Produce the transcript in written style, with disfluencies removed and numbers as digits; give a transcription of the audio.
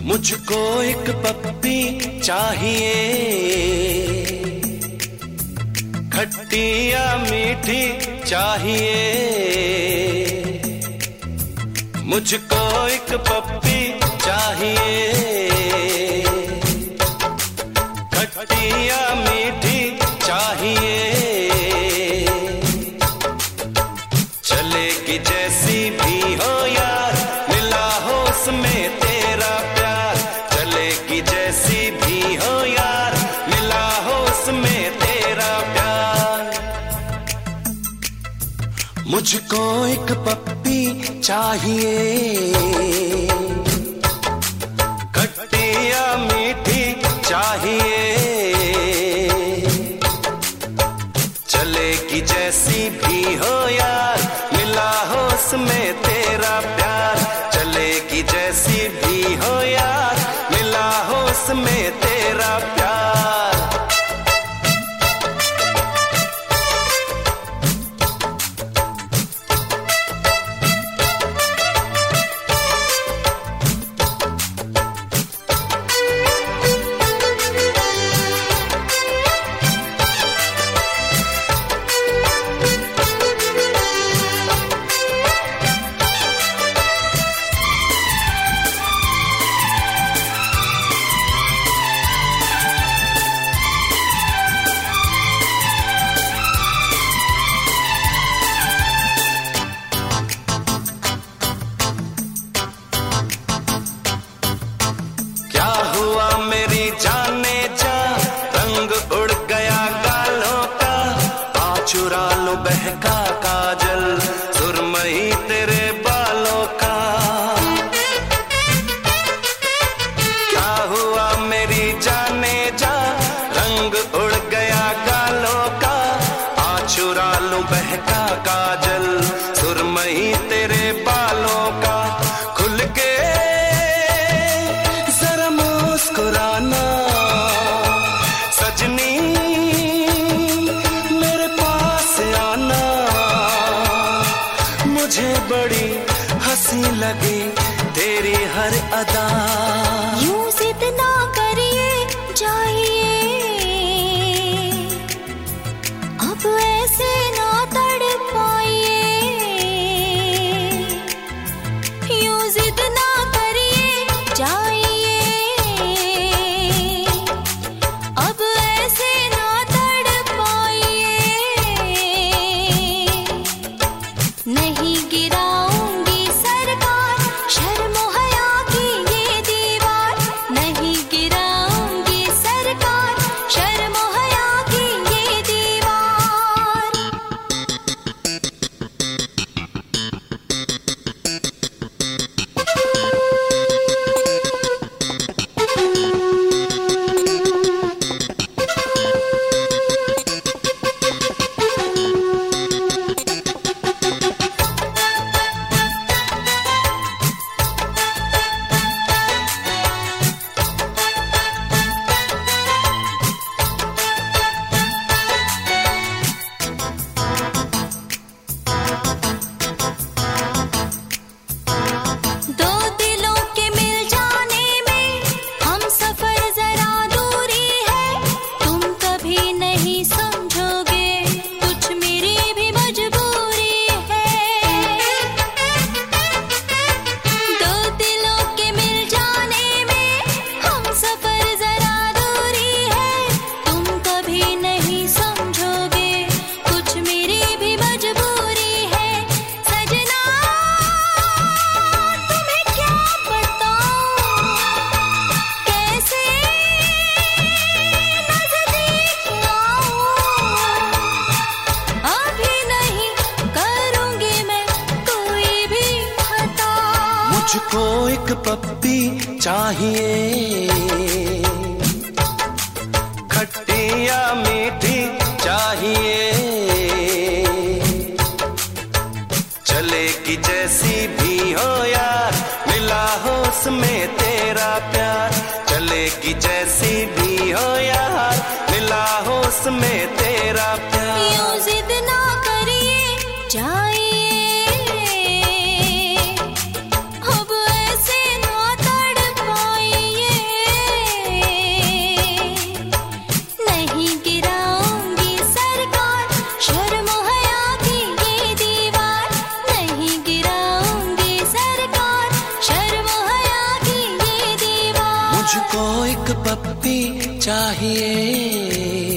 मुझको एक पप्पी चाहिए, खट्टी या मीठी चाहिए। मुझको एक पप्पी चाहिए, खट्टी या मीठी चाहिए। चलेगी जैसी भी हो यार, मिला हो उसमें तेरा प्यार। चलेगी जैसी भी हो यार, मिला हो उसमें तेरा प्यार। मुझको एक पप्पी चाहिए, खट्टी या मीठी चाहिए। चलेगी जैसी भी हो यार, मिला हो उसमें तेरा प्यार। चलेगी जैसी भी हो यार, मिला हो उसमें तेरा प्यार। चुरा लो बहका काजल, सुरमई तेरे बालों का। क्या हुआ मेरी जाने जा, रंग उड़ गया गालों का। आ चुरा लो बहका काजल, सुरमई तेरे बालों का। खुल के जरा मुस्कुराना सजनी, मुझे बड़ी हंसी लगी तेरी हर अदा। यूं जिद ना करिए जाइए, अब ऐसे ना तड़पाइए। यूं जिद ना करिए जाइए, अब ऐसे ना तड़पाइए। नहीं गिराऊंगी सरकार शर्म हया की ये दीवार। नहीं गिराऊंगी सरकार शर्म हया की ये दीवार। मुझको एक पप्पी चाहिए, खट्टी या मीठी चाहिए। चलेगी जैसी भी हो यार, मिला हो उसमें तेरा प्यार। चलेगी जैसी भी हो यार, मिला हो उसमें तेरा प्यार। यूं जिद ना करिए जाइए, अब ऐसे ना तड़पाइए। मुझको एक पप्पी चाहिए,